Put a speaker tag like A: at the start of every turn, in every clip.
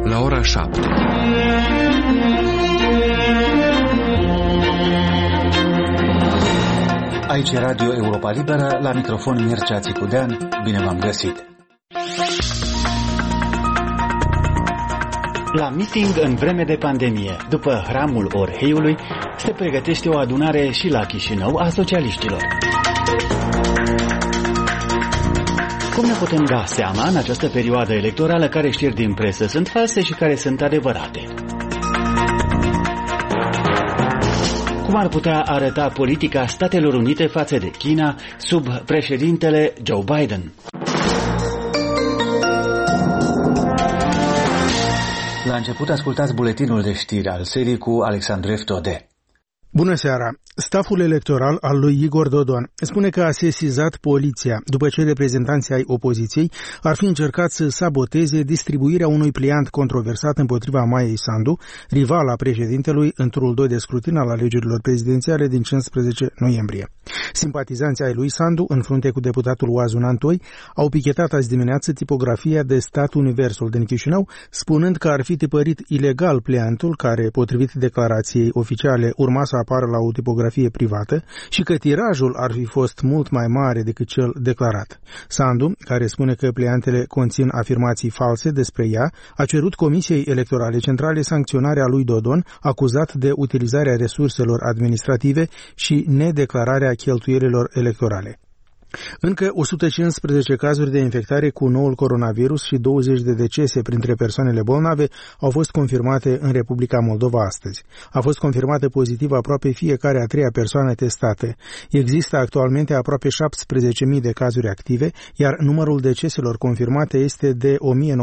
A: la ora 7.
B: Aici Radio Europa Liberă, la microfon Mircea Țicudean, bine v-am găsit.
C: La meeting în vreme de pandemie, după hramul Orheiului, se pregătește o adunare și la Chișinău a socialiștilor. Cum ne putem da seama în această perioadă electorală care știri din presă sunt false și care sunt adevărate? Cum ar putea arăta politica Statelor Unite față de China sub președintele Joe Biden?
B: La început ascultați buletinul de știri al serii cu Alexandru Eftode.
D: Bună seara! Staful electoral al lui Igor Dodon spune că a sesizat poliția după ce reprezentanții ai opoziției ar fi încercat să saboteze distribuirea unui pliant controversat împotriva Maiei Sandu, rivala președintelui în turul 2 de scrutin al alegerilor prezidențiale din 15 noiembrie. Simpatizanții ai lui Sandu, în frunte cu deputatul Oazun Antoi, au pichetat azi dimineață tipografia de Stat Universul din Chișinău, spunând că ar fi tipărit ilegal pliantul care, potrivit declarației oficiale, urma să apară la o tipografie privată și că tirajul ar fi fost mult mai mare decât cel declarat. Sandu, care spune că pliantele conțin afirmații false despre ea, a cerut Comisiei Electorale Centrale sancționarea lui Dodon, acuzat de utilizarea resurselor administrative și nedeclararea cheltuielilor electorale. Încă 115 cazuri de infectare cu noul coronavirus și 20 de decese printre persoanele bolnave au fost confirmate în Republica Moldova astăzi. A fost confirmată pozitiv aproape fiecare a treia persoană testată. Există actualmente aproape 17.000 de cazuri active, iar numărul deceselor confirmate este de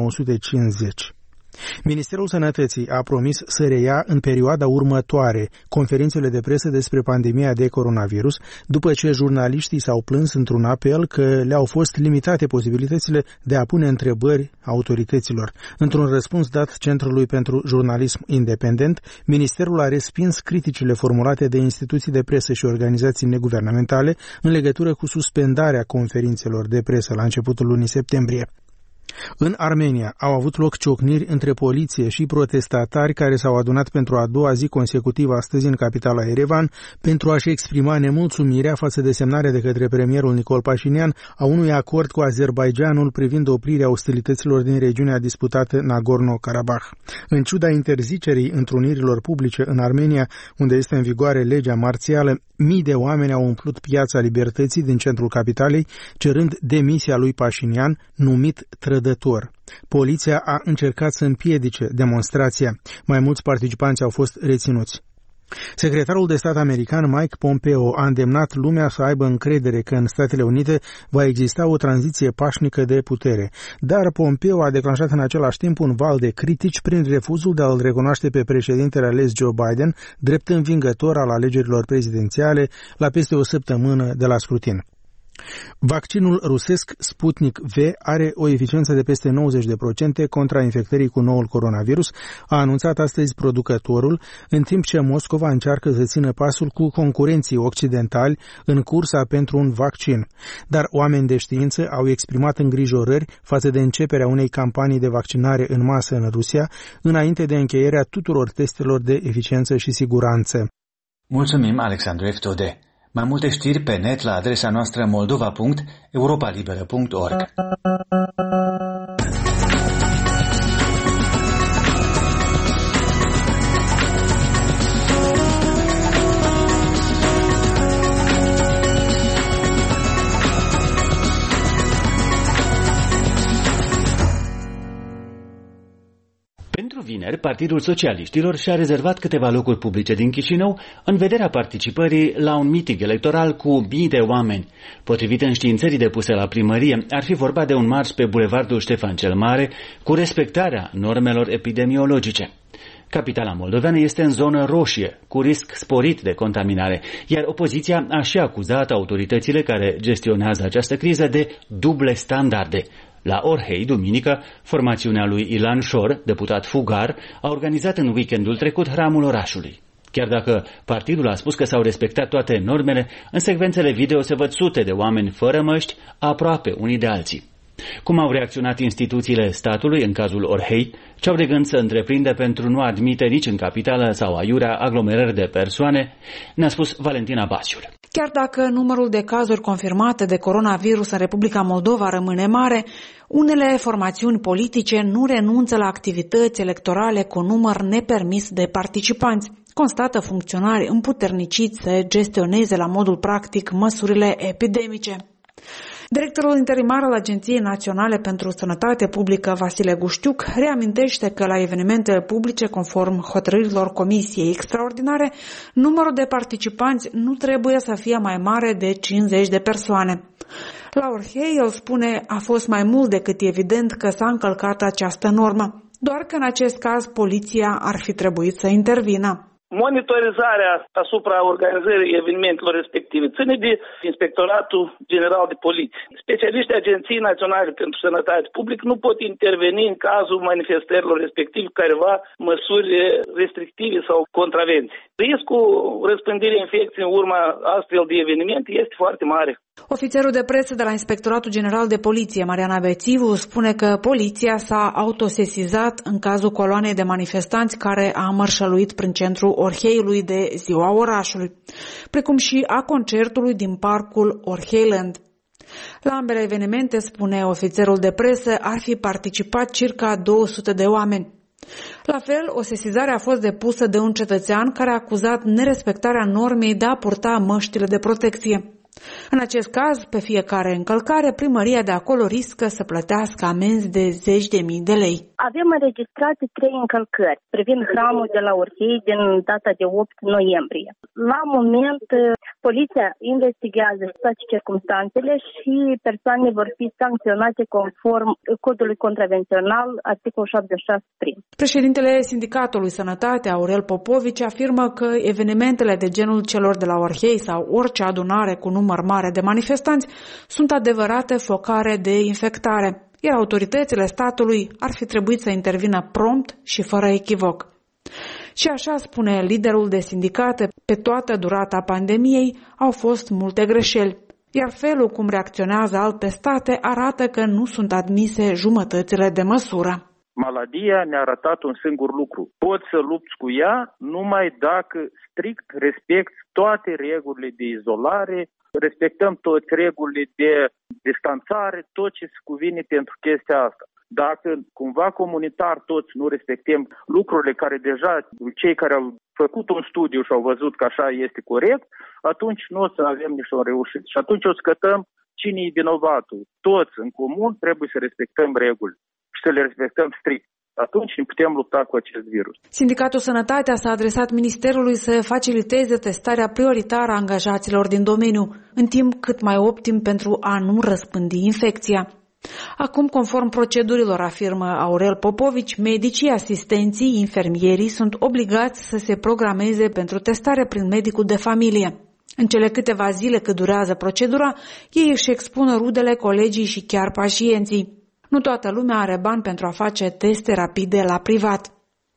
D: 1950. Ministerul Sănătății a promis să reia în perioada următoare conferințele de presă despre pandemia de coronavirus, după ce jurnaliștii s-au plâns într-un apel că le-au fost limitate posibilitățile de a pune întrebări autorităților. Într-un răspuns dat Centrului pentru Jurnalism Independent, Ministerul a respins criticile formulate de instituții de presă și organizații neguvernamentale în legătură cu suspendarea conferințelor de presă la începutul lunii septembrie. În Armenia au avut loc ciocniri între poliție și protestatari care s-au adunat pentru a doua zi consecutivă astăzi în capitala Yerevan pentru a-și exprima nemulțumirea față de semnarea de către premierul Nicol Pașinian a unui acord cu Azerbaidjanul privind oprirea ostilităților din regiunea disputată Nagorno-Karabakh. În ciuda interzicerii întrunirilor publice în Armenia, unde este în vigoare legea marțială, mii de oameni au umplut Piața Libertății din centrul capitalei, cerând demisia lui Pașinian, numit trădător. Poliția a încercat să împiedice demonstrația. Mai mulți participanți au fost reținuți. Secretarul de stat american Mike Pompeo a îndemnat lumea să aibă încredere că în Statele Unite va exista o tranziție pașnică de putere, dar Pompeo a declanșat în același timp un val de critici prin refuzul de a-l recunoaște pe președintele ales Joe Biden drept învingător al alegerilor prezidențiale la peste o săptămână de la scrutin. Vaccinul rusesc Sputnik V are o eficiență de peste 90% contra infectării cu noul coronavirus, a anunțat astăzi producătorul, în timp ce Moscova încearcă să țină pasul cu concurenții occidentali în cursa pentru un vaccin. Dar oameni de știință au exprimat îngrijorări față de începerea unei campanii de vaccinare în masă în Rusia, înainte de încheierea tuturor testelor de eficiență și siguranță.
B: Mulțumim, Alexandru Eftode. Mai multe știri pe net la adresa noastră moldova.europalibera.org.
C: Pentru vineri, Partidul Socialiștilor și-a rezervat câteva locuri publice din Chișinău în vederea participării la un miting electoral cu mii de oameni. Potrivit înștiințării depuse la primărie, ar fi vorba de un marș pe bulevardul Ștefan cel Mare cu respectarea normelor epidemiologice. Capitala moldoveană este în zonă roșie, cu risc sporit de contaminare, iar opoziția a și acuzat autoritățile care gestionează această criză de duble standarde. La Orhei, duminică, formațiunea lui Ilan Șor, deputat fugar, a organizat în weekendul trecut hramul orașului. Chiar dacă partidul a spus că s-au respectat toate normele, în secvențele video se văd sute de oameni fără măști, aproape unii de alții. Cum au reacționat instituțiile statului în cazul Orhei, ce au de gând să întreprinde pentru nu admite nici în capitală sau aiurea aglomerări de persoane, ne-a spus Valentina Basiul.
A: Chiar dacă numărul de cazuri confirmate de coronavirus în Republica Moldova rămâne mare, unele formațiuni politice nu renunță la activități electorale cu număr nepermis de participanți, constată funcționari împuterniciți să gestioneze la modul practic măsurile epidemice. Directorul interimar al Agenției Naționale pentru Sănătate Publică, Vasile Guștiuc, reamintește că la evenimentele publice, conform hotărârilor Comisiei Extraordinare, numărul de participanți nu trebuie să fie mai mare de 50 de persoane. La Orhei, el spune, a fost mai mult decât evident că s-a încălcat această normă, doar că în acest caz poliția ar fi trebuit să intervină.
E: Monitorizarea asupra organizării evenimentelor respective ține de Inspectoratul General de Poliție. Specialiștii Agenției Naționale pentru Sănătate Publică nu pot interveni în cazul manifestărilor respective careva măsuri restrictive sau contravenții. Riscul răspândirii infecției în urma astfel de evenimente este foarte mare.
A: Ofițerul de presă de la Inspectoratul General de Poliție, Mariana Bețivu, spune că poliția s-a autosesizat în cazul coloanei de manifestanți care a mărșăluit prin centrul Orheiului de Ziua Orașului, precum și a concertului din parcul Orheiland. La ambele evenimente, spune ofițerul de presă, ar fi participat circa 200 de oameni. La fel, o sesizare a fost depusă de un cetățean care a acuzat nerespectarea normei de a purta măștile de protecție. În acest caz, pe fiecare încălcare, primăria de acolo riscă să plătească amenzi de 10.000 de lei.
F: Avem înregistrate 3 încălcări privind hramul de la Orhei din data de 8 noiembrie. La moment, poliția investigează toate circumstanțele și persoanele vor fi sancționate conform codului contravențional, articolul 76 prim. Președintele
A: Sindicatului Sănătate, Aurel Popovici, afirmă că evenimentele de genul celor de la Orhei sau orice adunare cu număr mare de manifestanți sunt adevărate focare de infectare, iar autoritățile statului ar fi trebuit să intervină prompt și fără echivoc. Și așa spune liderul de sindicate, pe toată durata pandemiei au fost multe greșeli, iar felul cum reacționează alte state arată că nu sunt admise jumătățile de măsură.
G: Maladia ne-a arătat un singur lucru. Poți să lupți cu ea numai dacă strict respecti toate regulile de izolare, respectăm toate regulile de distanțare, tot ce se cuvine pentru chestia asta. Dacă cumva comunitar toți nu respectăm lucrurile care deja cei care au făcut un studiu și au văzut că așa este corect, atunci nu o să avem nicio reușită. Și atunci o scătăm cine e vinovatul. Toți în comun trebuie să respectăm reguli și să le respectăm strict. Atunci ne putem lupta cu acest virus.
A: Sindicatul Sănătatea s-a adresat Ministerului să faciliteze testarea prioritară a angajaților din domeniu, în timp cât mai optim pentru a nu răspândi infecția. Acum, conform procedurilor, afirmă Aurel Popovici, medicii, asistenții, infermierii sunt obligați să se programeze pentru testare prin medicul de familie. În cele câteva zile cât durează procedura, ei își expun rudele, colegii și chiar pacienții. Nu toată lumea are bani pentru a face teste rapide la privat.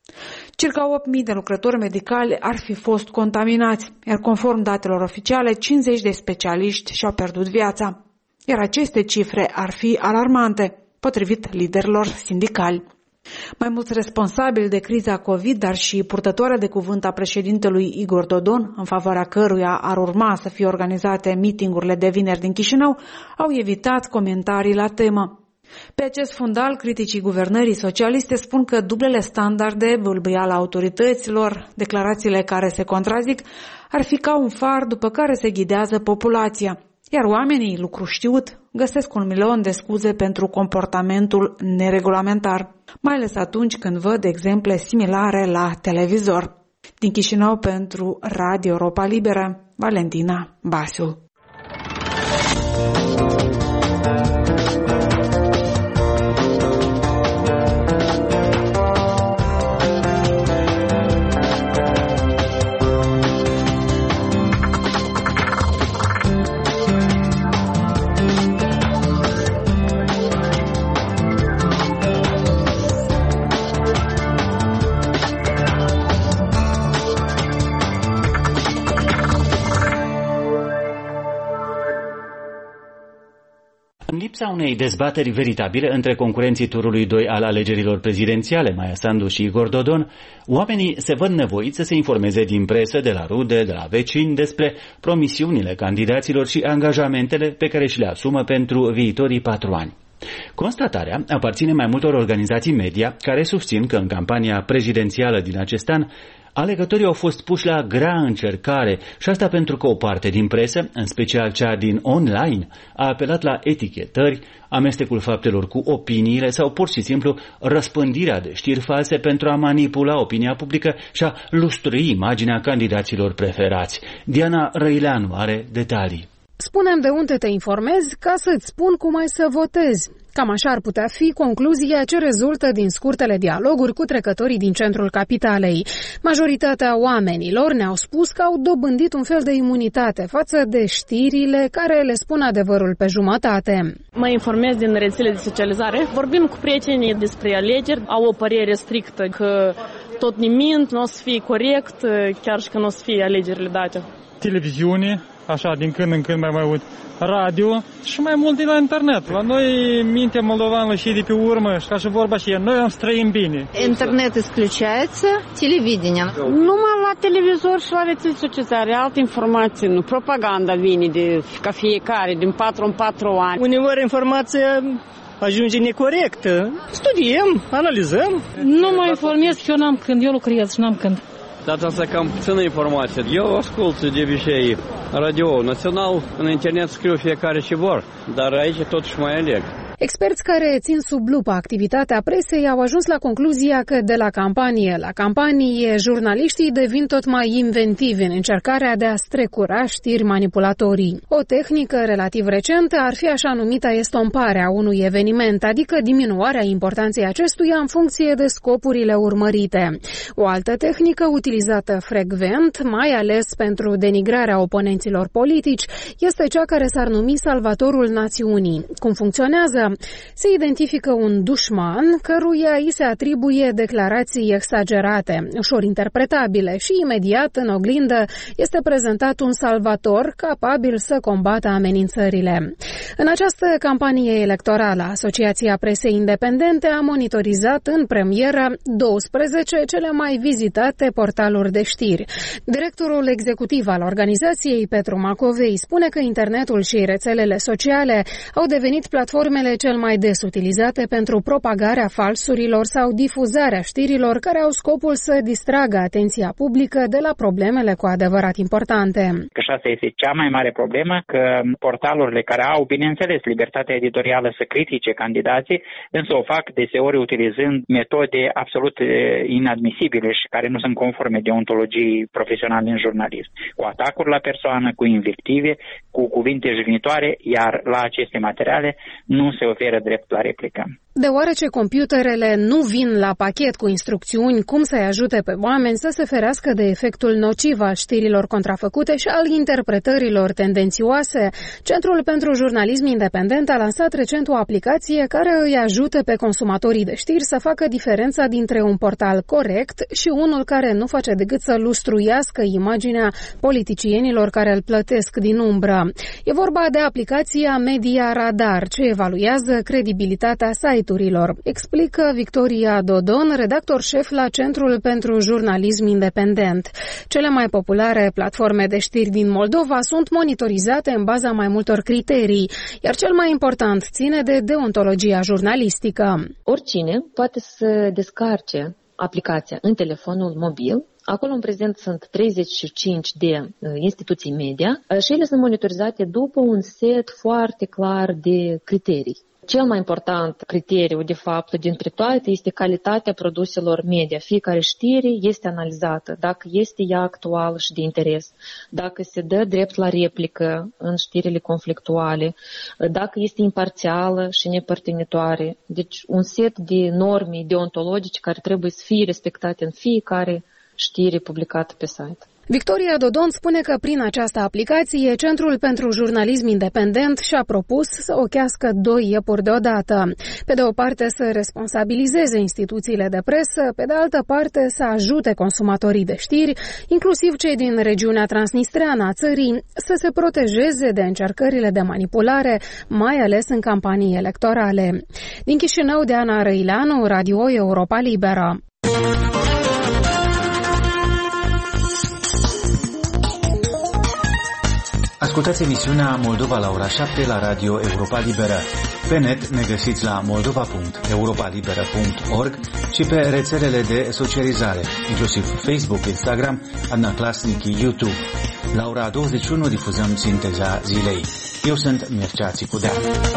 A: Circa 8.000 de lucrători medicali ar fi fost contaminați, iar conform datelor oficiale, 50 de specialiști și-au pierdut viața. Iar aceste cifre ar fi alarmante, potrivit liderilor sindicali. Mai mulți responsabili de criza COVID, dar și purtătoarea de cuvânt a președintelui Igor Dodon, în favoarea căruia ar urma să fie organizate mitingurile de vineri din Chișinău, au evitat comentarii la temă. Pe acest fundal, criticii guvernării socialiste spun că dublele standarde, bâlbâiala autorităților, declarațiile care se contrazic, ar fi ca un far după care se ghidează populația. Iar oamenii, lucru știut, găsesc 1.000.000 de scuze pentru comportamentul neregulamentar, mai ales atunci când văd exemple similare la televizor. Din Chișinău pentru Radio Europa Liberă, Valentina Basiul.
C: lipsa unei dezbateri veritabile între concurenții turului 2 al alegerilor prezidențiale, Maia Sandu și Igor Dodon, oamenii se văd nevoiți să se informeze din presă, de la rude, de la vecini, despre promisiunile candidaților și angajamentele pe care și le asumă pentru viitorii 4 ani. Constatarea aparține mai multor organizații media care susțin că în campania prezidențială din acest an alegătorii au fost puși la grea încercare și asta pentru că o parte din presă, în special cea din online, a apelat la etichetări, amestecul faptelor cu opiniile sau pur și simplu răspândirea de știri false pentru a manipula opinia publică și a lustrui imaginea candidaților preferați. Diana Răileanu are detalii.
H: Spune-mi de unde te informezi ca să-ți spun cum ai să votezi. Cam așa ar putea fi concluzia ce rezultă din scurtele dialoguri cu trecătorii din centrul capitalei. Majoritatea oamenilor ne-au spus că au dobândit un fel de imunitate față de știrile care le spun adevărul pe jumătate.
I: Mă informez din rețele de socializare. Vorbim cu prietenii despre alegeri, au o părere strictă că tot nimic nu o să fie corect, chiar și că nu o să fie alegerile date.
J: Televiziune, așa, din când în când mai aud, radio și mai mult de la internet. La noi, mintea moldovană și de pe urmă, și ca și vorba și noi am străim bine.
K: Internet исключается, televiziunea.
I: Numai la televizor și la rețele socializare, alte informații, nu. Propaganda vine ca fiecare, din 4 în 4 ani.
L: Uneori informația ajunge necorectă. Studiem, analizăm.
I: Nu mă informez că eu n-am când, eu lucrez și n-am când.
M: Dar asta cam puțină informație. Eu ascult de obicei radio național, în internet scriu fiecare ce vor, dar aici totuși mai aleg.
H: Experți care țin sub lupă activitatea presei au ajuns la concluzia că de la campanie la campanie, jurnaliștii devin tot mai inventivi în încercarea de a strecura știri manipulatorii. O tehnică relativ recentă ar fi așa numita estomparea unui eveniment, adică diminuarea importanței acestuia în funcție de scopurile urmărite. O altă tehnică utilizată frecvent, mai ales pentru denigrarea oponenților politici, este cea care s-ar numi salvatorul națiunii. Cum funcționează? Se identifică un dușman căruia îi se atribuie declarații exagerate, ușor interpretabile și imediat în oglindă este prezentat un salvator capabil să combată amenințările. În această campanie electorală, Asociația Presei Independente a monitorizat în premieră 12 cele mai vizitate portaluri de știri. Directorul executiv al organizației, Petru Macovei, spune că internetul și rețelele sociale au devenit platformele cel mai des utilizate pentru propagarea falsurilor sau difuzarea știrilor care au scopul să distragă atenția publică de la problemele cu adevărat importante.
N: Că asta este cea mai mare problemă, că portalurile care au, bineînțeles, libertatea editorială să critique candidații, însă o fac deseori utilizând metode absolut inadmisibile și care nu sunt conforme deontologii profesionale în jurnalism. Cu atacuri la persoană, cu invective, cu cuvinte jignitoare, iar la aceste materiale nu se oferă drept la replică.
H: Deoarece computerele nu vin la pachet cu instrucțiuni cum să-i ajute pe oameni să se ferească de efectul nociv al știrilor contrafăcute și al interpretărilor tendențioase, Centrul pentru Jurnalism Independent a lansat recent o aplicație care îi ajută pe consumatorii de știri să facă diferența dintre un portal corect și unul care nu face decât să lustruiască imaginea politicienilor care îl plătesc din umbră. E vorba de aplicația Media Radar, ce evaluează credibilitatea site-urilor, explică Victoria Dodon, redactor șef la Centrul pentru Jurnalism Independent. Cele mai populare platforme de știri din Moldova sunt monitorizate în baza mai multor criterii, iar cel mai important ține de deontologia jurnalistică.
O: Oricine poate să descarce aplicația în telefonul mobil. Acolo în prezent sunt 35 de instituții media și ele sunt monitorizate după un set foarte clar de criterii. Cel mai important criteriu, de fapt, dintre toate, este calitatea produselor media. Fiecare știre este analizată, dacă este ea actuală și de interes, dacă se dă drept la replică în știrile conflictuale, dacă este imparțială și nepărtinitoare. Deci un set de norme deontologice care trebuie să fie respectate în fiecare știre publicată pe site.
H: Victoria Dodon spune că prin această aplicație Centrul pentru Jurnalism Independent și-a propus să ochească 2 iepuri deodată. Pe de o parte să responsabilizeze instituțiile de presă, pe de altă parte să ajute consumatorii de știri, inclusiv cei din regiunea transnistreană a țării, să se protejeze de încercările de manipulare, mai ales în campanii electorale. Din Chișinău, Diana Răileanu, Radio Europa Liberă.
B: Ascultați emisiunea Moldova la ora 7 la Radio Europa Liberă. Pe net ne găsiți la moldova.europalibera.org și pe rețelele de socializare, inclusiv Facebook, Instagram, Adnaclasnic, YouTube. La ora 21 difuzăm sinteza zilei. Eu sunt Mircea Țicudean.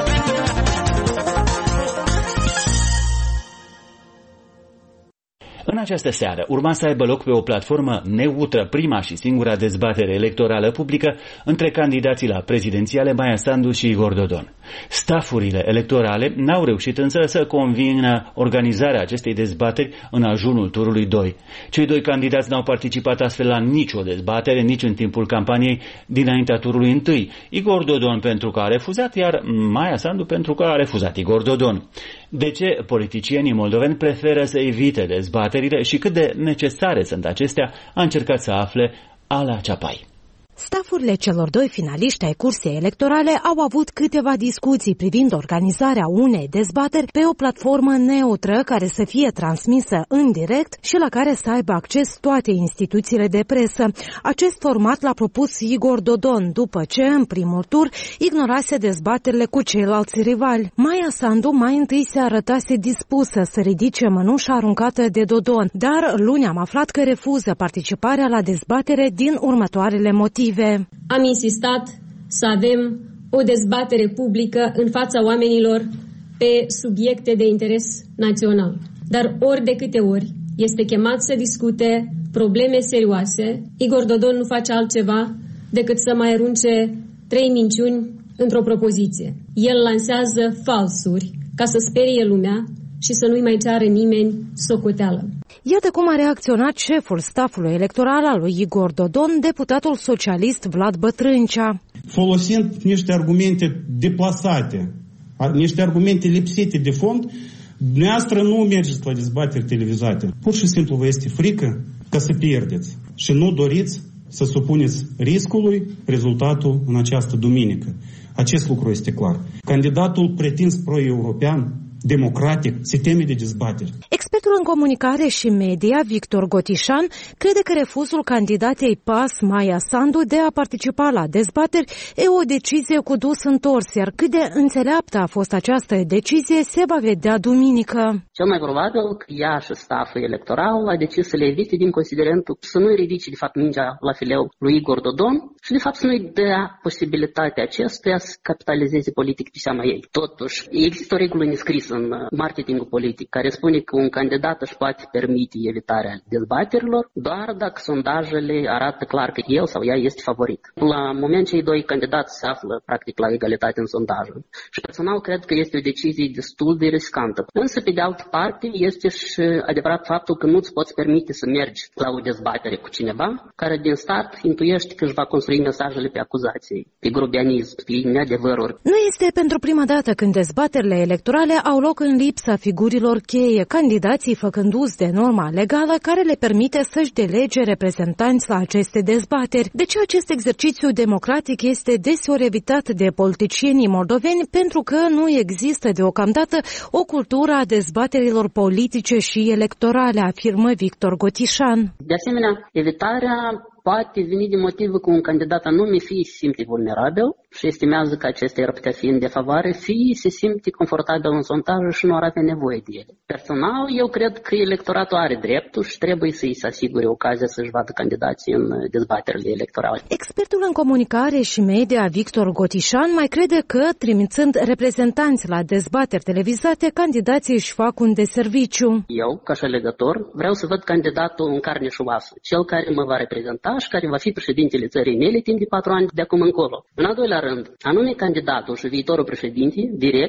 C: În această seară urma să aibă loc pe o platformă neutră prima și singura dezbatere electorală publică între candidații la prezidențiale Maia Sandu și Igor Dodon. Stafurile electorale n-au reușit însă să convină organizarea acestei dezbateri în ajunul turului 2. Cei 2 candidați n-au participat astfel la nicio dezbatere, nici în timpul campaniei dinaintea turului 1. Igor Dodon pentru că a refuzat, iar Maia Sandu pentru că a refuzat Igor Dodon. De ce politicienii moldoveni preferă să evite dezbaterile și cât de necesare sunt acestea, a încercat să afle Ala Ceapai.
P: Stafurile celor 2 finaliști ai cursei electorale au avut câteva discuții privind organizarea unei dezbateri pe o platformă neutră care să fie transmisă în direct și la care să aibă acces toate instituțiile de presă. Acest format l-a propus Igor Dodon după ce, în primul tur, ignorase dezbaterile cu ceilalți rivali. Maia Sandu mai întâi se arătase dispusă să ridice mănușa aruncată de Dodon, dar luni am aflat că refuză participarea la dezbatere din următoarele motive.
Q: Am insistat să avem o dezbatere publică în fața oamenilor pe subiecte de interes național. Dar ori de câte ori este chemat să discute probleme serioase, Igor Dodon nu face altceva decât să mai arunce 3 minciuni într-o propoziție. El lansează falsuri ca să sperie lumea și să nu-i mai ceară nimeni socoteală.
P: Iată cum a reacționat șeful stafului electoral al lui Igor Dodon, deputatul socialist Vlad Bătrâncea.
R: Folosind niște argumente deplasate, niște argumente lipsite de fond, dumneavoastră nu mergeți la dezbateri televizate. Pur și simplu vă este frică ca să pierdeți și nu doriți să supuneți riscului rezultatul în această duminică. Acest lucru este clar. Candidatul pretins pro-european, democratic, se teme de dezbateri.
P: Expertul în comunicare și media, Victor Gotișan, crede că refuzul candidatei PAS, Maia Sandu, de a participa la dezbateri e o decizie cu dus întors, iar cât de înțeleaptă a fost această decizie se va vedea duminică.
S: Cel mai probabil că ea și staful electoral a decis să le evite din considerentul să nu-i ridice de fapt mingea la fileu lui Igor Dodon și de fapt să nu-i dea posibilitatea acestuia să capitalizeze politic pe seama ei. Totuși, există o regulă nescrisă în marketingul politic care spune că un candidat își poate permite evitarea dezbaterilor doar dacă sondajele arată clar că el sau ea este favorit. La moment cei 2 candidați se află practic la egalitate în sondaje și personal cred că este o decizie destul de riscantă. Însă pe de altă parte este și adevărat faptul că nu-ți poți permite să mergi la o dezbatere cu cineva care din start intuiește că își va construi mesajele pe acuzații, pe grobianism, pe neadevăruri.
P: Nu este pentru prima dată când dezbaterile electorale au loc în lipsa figurilor cheie, candidații făcând uz de norma legală care le permite să-și delege reprezentanți la aceste dezbateri. De ce acest exercițiu democratic este deseori evitat de politicienii moldoveni? Pentru că nu există deocamdată o cultură a dezbaterilor politice și electorale, afirmă Victor Gotișan.
S: De asemenea, evitarea poate veni din motivul că un candidat anume fie se simte vulnerabil și estimează că acesta ar putea fi în defavoare, fie se simte confortabil în sondaj și nu ar avea nevoie de ele. Personal, eu cred că electoratul are dreptul și trebuie să-i se asigure ocazia să-și vadă candidații în dezbaterile electorale.
P: Expertul în comunicare și media Victor Gotișan mai crede că, trimițând reprezentanți la dezbateri televizate, candidații își fac un deserviciu.
S: Eu, ca și alegător, vreau să văd candidatul în carne și oasă, cel care mă va reprezenta și care va fi președintele țării mele timp de 4 ani de acum încolo. În al doilea rând, anume candidatul și viitorul președinte, direct,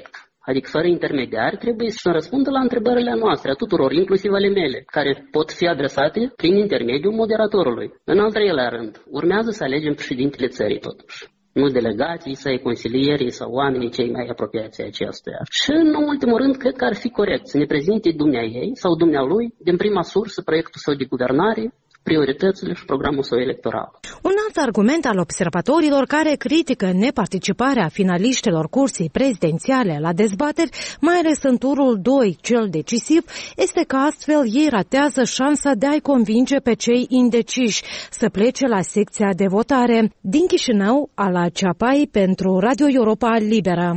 S: adică fără intermediari, trebuie să răspundă la întrebările noastre, a tuturor, inclusiv ale mele, care pot fi adresate prin intermediul moderatorului. În al treilea rând, urmează să alegem președintele țării, totuși. Nu delegații sau consilierii sau oamenii cei mai apropiați acestuia. Și, în ultimul rând, cred că ar fi corect să ne prezinte dumneaei sau dumnealui, din prima sursă, proiectul său de guvernare, prioritățile și programul său electoral.
P: Un alt argument al observatorilor care critică neparticiparea finaliștilor cursii prezidențiale la dezbateri, mai ales în turul 2, cel decisiv, este că astfel ei ratează șansa de a-i convinge pe cei indeciși să plece la secția de votare. Din Chișinău, Ala Ceapai pentru Radio Europa Liberă.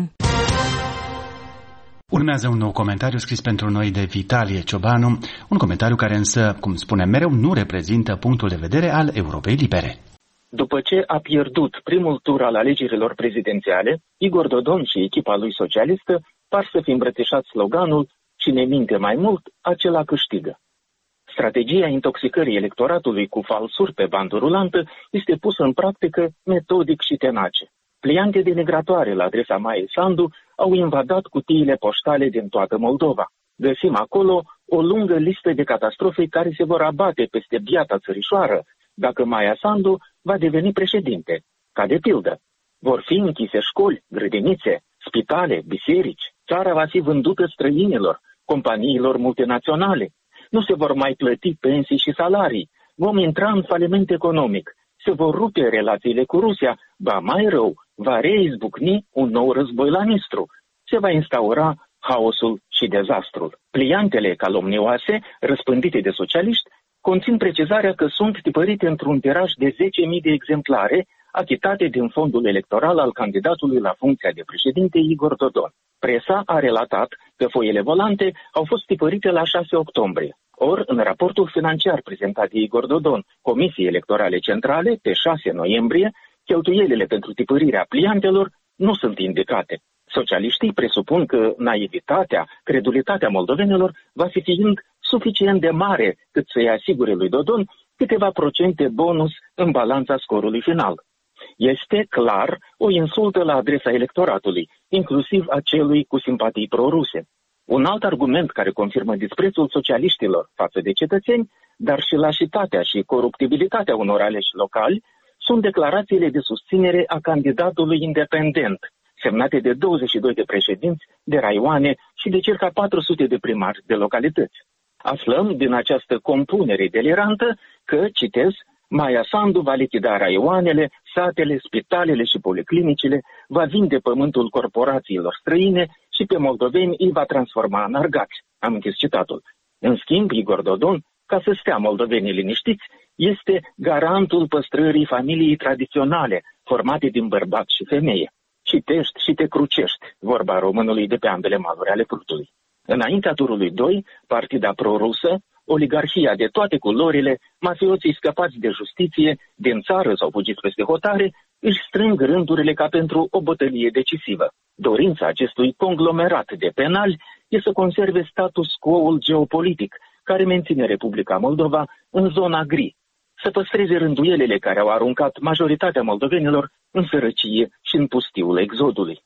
C: Urmează un nou comentariu scris pentru noi de Vitalie Ciobanu, un comentariu care însă, cum spunem mereu, nu reprezintă punctul de vedere al Europei Libere.
T: După ce a pierdut primul tur al alegerilor prezidențiale, Igor Dodon și echipa lui socialistă par să fi îmbrățișat sloganul "Cine minte mai mult, acela câștigă". Strategia intoxicării electoratului cu falsuri pe bandă rulantă este pusă în practică metodic și tenace. Pliante denigratoare la adresa Maiei Sandu au invadat cutiile poștale din toată Moldova. Găsim acolo o lungă listă de catastrofe care se vor abate peste biata țărișoară dacă Maia Sandu va deveni președinte. Ca de pildă, vor fi închise școli, grădinițe, spitale, biserici, țara va fi vândută străinilor, companiilor multinaționale, nu se vor mai plăti pensii și salarii, vom intra în faliment economic, se vor rupe relațiile cu Rusia, ba mai rău, va reizbucni un nou război la Nistru, se va instaura haosul și dezastrul. Pliantele calomnioase, răspândite de socialiști, conțin precizarea că sunt tipărite într-un tiraj de 10.000 de exemplare, achitate din fondul electoral al candidatului la funcția de președinte Igor Dodon. Presa a relatat că foile volante au fost tipărite la 6 octombrie. Ori, în raportul financiar prezentat de Igor Dodon Comisiei Electorale Centrale, pe 6 noiembrie, cheltuielile pentru tipărirea pliantelor nu sunt indicate. Socialiștii presupun că naivitatea, credulitatea moldovenilor va fi fiind suficient de mare cât să-i asigure lui Dodon câteva procente bonus în balanța scorului final. Este clar o insultă la adresa electoratului, inclusiv a celui cu simpatii proruse. Un alt argument care confirmă disprețul socialiștilor față de cetățeni, dar și lașitatea și coruptibilitatea unor aleși locali, sunt declarațiile de susținere a candidatului independent, semnate de 22 de președinți de raioane și de circa 400 de primari de localități. Aflăm din această compunere delirantă că, citez, Maia Sandu va lichida raioanele, satele, spitalele și policlinicile, va vinde pământul corporațiilor străine și pe moldoveni îi va transforma în argați. Am închis citatul. În schimb, Igor Dodon, ca să stea moldovenii liniștiți, este garantul păstrării familiei tradiționale, formate din bărbat și femeie. Citești și te crucești, vorba românului de pe ambele maluri ale Prutului. Înaintea turului 2, partida prorusă, oligarhia de toate culorile, mafioții scăpați de justiție, din țară sau fugiți peste hotare, își strâng rândurile ca pentru o bătălie decisivă. Dorința acestui conglomerat de penali e să conserve status quo-ul geopolitic, care menține Republica Moldova în zona gri, să păstreze rânduielile care au aruncat majoritatea moldovenilor în sărăcie și în pustiul exodului.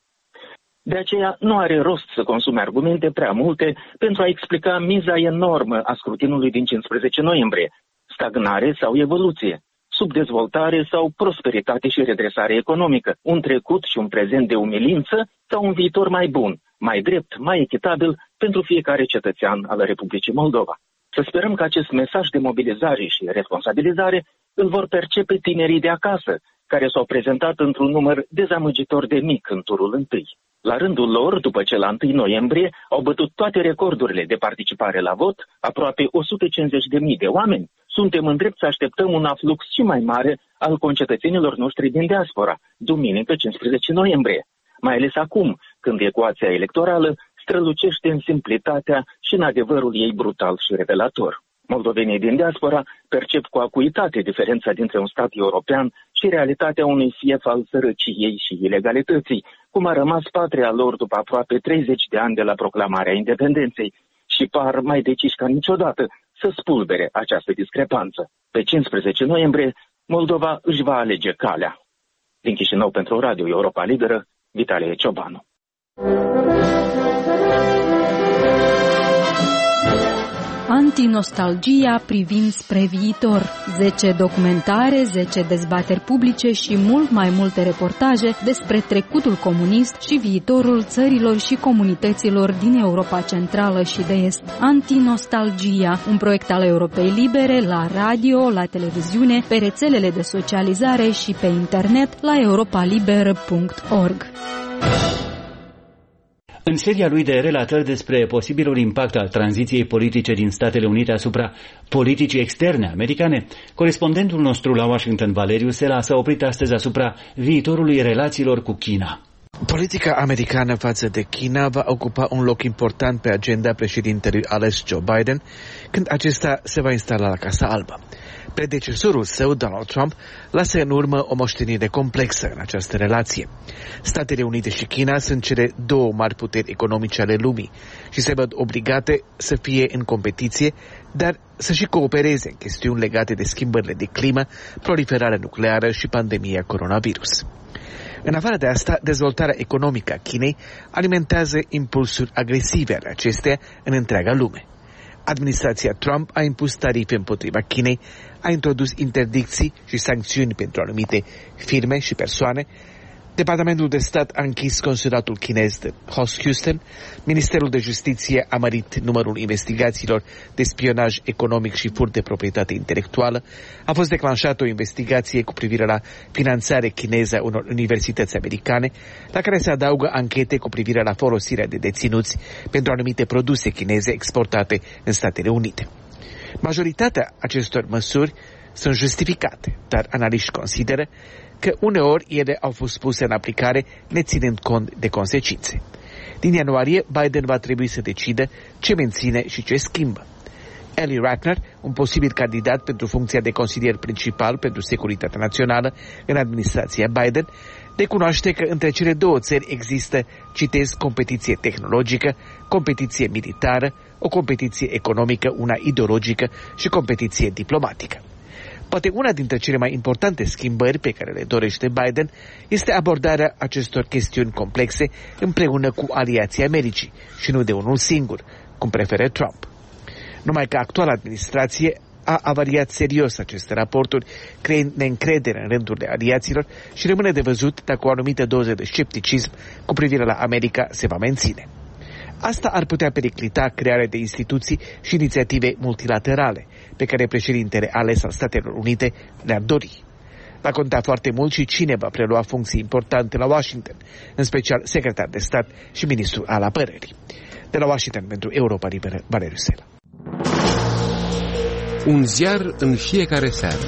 T: De aceea nu are rost să consume argumente prea multe pentru a explica miza enormă a scrutinului din 15 noiembrie, stagnare sau evoluție, subdezvoltare sau prosperitate și redresare economică, un trecut și un prezent de umilință sau un viitor mai bun, mai drept, mai echitabil pentru fiecare cetățean al Republicii Moldova. Să sperăm că acest mesaj de mobilizare și responsabilizare îl vor percepe tinerii de acasă, care s-au prezentat într-un număr dezamăgitor de mic în turul întâi. La rândul lor, după ce la 1 noiembrie au bătut toate recordurile de participare la vot, aproape 150.000 de oameni, suntem îndrept să așteptăm un aflux și mai mare al concetățenilor noștri din diaspora, duminică 15 noiembrie, mai ales acum, când ecuația electorală strălucește în simplitatea și în adevărul ei brutal și revelator. Moldovenii din diaspora percep cu acuitate diferența dintre un stat european și realitatea unui fief al sărăciei și ilegalității, cum a rămas patria lor după aproape 30 de ani de la proclamarea independenței, și par mai deciși ca niciodată să spulbere această discrepanță. Pe 15 noiembrie, Moldova își va alege calea. Din Chișinău pentru Radio Europa Liberă, Vitalie Ciobanu.
U: Antinostalgia privind spre viitor. 10 documentare, 10 dezbateri publice și mult mai multe reportaje despre trecutul comunist și viitorul țărilor și comunităților din Europa Centrală și de Est. Antinostalgia, un proiect al Europei Libere, la radio, la televiziune, pe rețelele de socializare și pe internet la europaliberă.org.
C: În seria lui de relatări despre posibilul impact al tranziției politice din Statele Unite asupra politicii externe americane, corespondentul nostru la Washington, Valeriu Sela, s-a oprit astăzi asupra viitorului relațiilor cu China.
V: Politica americană față de China va ocupa un loc important pe agenda președintelui ales Joe Biden când acesta se va instala la Casa Albă. Predecesorul său, Donald Trump, lasă în urmă o moștenire complexă în această relație. Statele Unite și China sunt cele două mari puteri economice ale lumii și se văd obligate să fie în competiție, dar să și coopereze în chestiuni legate de schimbările de climă, proliferarea nucleară și pandemia coronavirus. În afară de asta, dezvoltarea economică a Chinei alimentează impulsuri agresive ale acesteia în întreaga lume. Administrația Trump a impus tarife împotriva Chinei, a introdus interdicții și sancțiuni pentru anumite firme și persoane. Departamentul de Stat a închis consulatul chinez de Houston. Ministerul de Justiție a mărit numărul investigațiilor de spionaj economic și furt de proprietate intelectuală. A fost declanșată o investigație cu privire la finanțare chineză a unor universități americane, la care se adaugă anchete cu privire la folosirea de deținuți pentru anumite produse chineze exportate în Statele Unite. Majoritatea acestor măsuri sunt justificate, dar analiști consideră că uneori ele au fost puse în aplicare neținând cont de consecințe. Din ianuarie, Biden va trebui să decidă ce menține și ce schimbă. Eli Ratner, un posibil candidat pentru funcția de consilier principal pentru securitatea națională în administrația Biden, recunoaște că între cele două țări există, citez, competiție tehnologică, competiție militară, o competiție economică, una ideologică și competiție diplomatică. Poate una dintre cele mai importante schimbări pe care le dorește Biden este abordarea acestor chestiuni complexe împreună cu aliații Americii și nu de unul singur, cum preferă Trump. Numai că actuala administrație a avariat serios aceste raporturi, creând neîncredere în rândurile aliaților și rămâne de văzut dacă o anumită doză de scepticism cu privire la America se va menține. Asta ar putea periclita crearea de instituții și inițiative multilaterale pe care președintele ales al Statelor Unite le-ar dori. Va conta foarte mult și cine va prelua funcții importante la Washington, în special secretar de stat și ministrul al apărării. De la Washington pentru Europa Liberă, Valeriu Sela.
W: Un ziar în fiecare seară.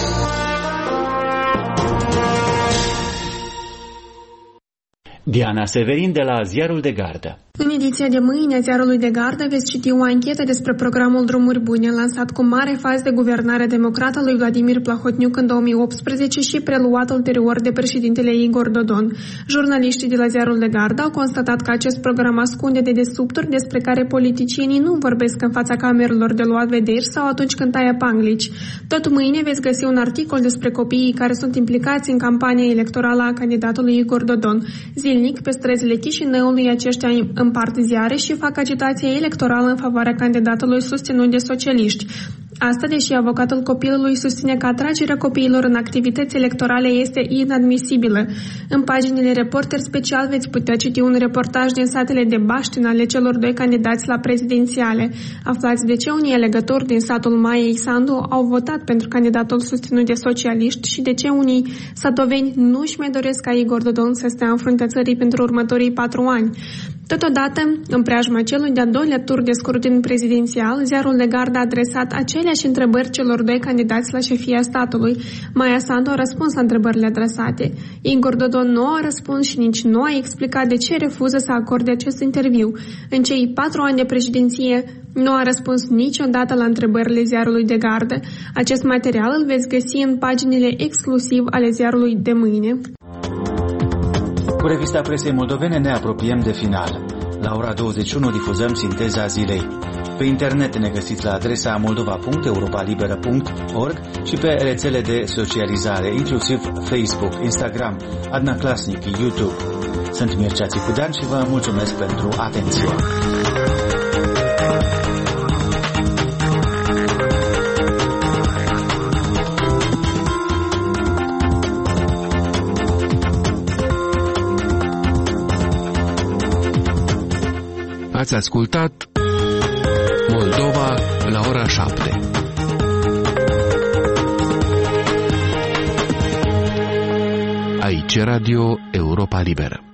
C: Diana Severin de la Ziarul de Gardă.
X: În ediția de mâine a Ziarului de Gardă veți citi o anchetă despre programul Drumuri Bune, lansat cu mare faz de guvernare democrată lui Vladimir Plahotniuc în 2018 și preluat ulterior de președintele Igor Dodon. Jurnaliștii de la Ziarul de Gardă au constatat că acest program ascunde dedesubturi despre care politicienii nu vorbesc în fața camerelor de luat vederi sau atunci când taie panglici. Tot mâine veți găsi un articol despre copiii care sunt implicați în campania electorală a candidatului Igor Dodon. Zilnic, pe străzile Chișinăului, aceștia împart ziare și fac agitație electorală în favoarea candidatului susținut de socialiști. Asta, deși avocatul copilului susține că atragerea copiilor în activități electorale este inadmisibilă. În paginile Reporter Special veți putea citi un reportaj din satele de baștină ale celor doi candidați la prezidențiale. Aflați de ce unii alegători din satul Maiei Sandu au votat pentru candidatul susținut de socialiști și de ce unii satoveni nu își mai doresc ca Igor Dodon să stea în fruntea țării pentru următorii 4 ani. Totodată, în preajma celui de-al doilea tur de scrutin prezidențial, Ziarul de Gardă a adresat aceleași întrebări celor doi candidați la șefia statului. Maia Sandu a răspuns la întrebările adresate. Igor Dodon nu a răspuns și nici nu a explicat de ce refuză să acorde acest interviu. În cei 4 ani de președinție, nu a răspuns niciodată la întrebările Ziarului de Gardă. Acest material îl veți găsi în paginile exclusiv ale Ziarului de mâine.
B: Cu revista presei moldovene ne apropiem de final. La ora 21 difuzăm sinteza zilei. Pe internet ne găsiți la adresa moldova.europalibera.org și pe rețele de socializare, inclusiv Facebook, Instagram, Adna Klasnic, YouTube. Sunt Mircea Țicudean și vă mulțumesc pentru atenție.
W: Ați ascultat Moldova la ora 7. Aici Radio Europa Liberă.